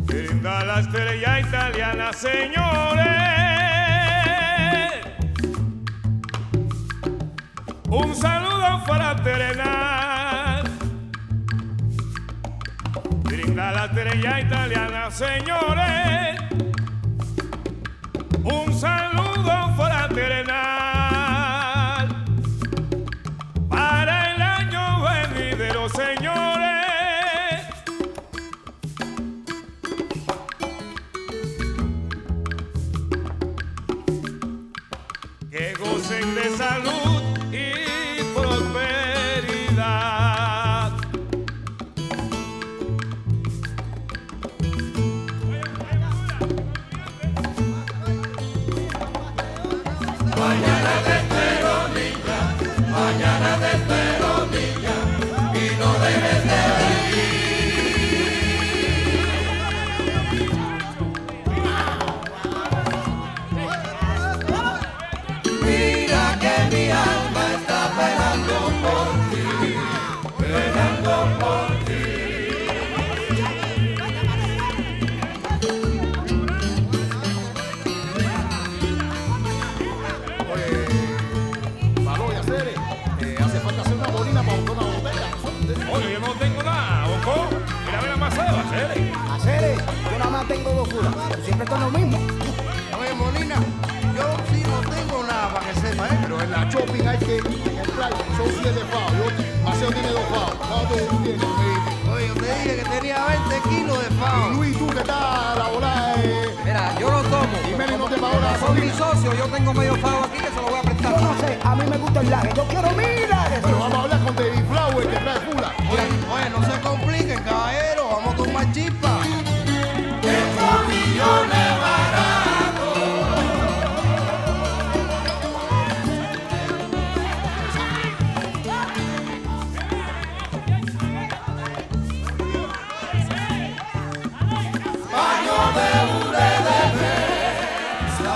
Brinda la estrella italiana, señores. Un saludo fraternal. Brinda la estrella italiana, señores. Un saludo fraternal para el año venidero, señores. Que gocen de salud y prosperidad. Mañana te espero, niña, mañana te espero, niña, y no dejes de venir. Mira que mi alma está penando por ti, penando por ti. Hace falta hacer una bolina para buscar una botella. Oye, yo no tengo nada, Bocó. Mira, mira más Seba, Cere. Hacer, yo nada más tengo 2 curas. Siempre está lo mismo. Oye, Molina, yo sí no tengo nada para que sepa, ¿eh? Pero en la shopping hay que, en el play, son 7 pavos. Maceo tiene 2 pavos. ¿Cuánto tú tienes? Oye, yo te dije que tenía 20 kilos de Y fao. Luis, tú que estás la volada. Mira, yo no tomo. Y Meli no te pagó la Son mis gasolina. socios, yo tengo medio pago aquí que se lo voy a prestar. Yo no sé, a mí me gusta el laje. Yo quiero milares. Pero vamos a hablar con David Flower que trae fula. Oye, no se compliquen, caballero, vamos a tomar chispa. Estos millones baratos. Baño de hule de mesa.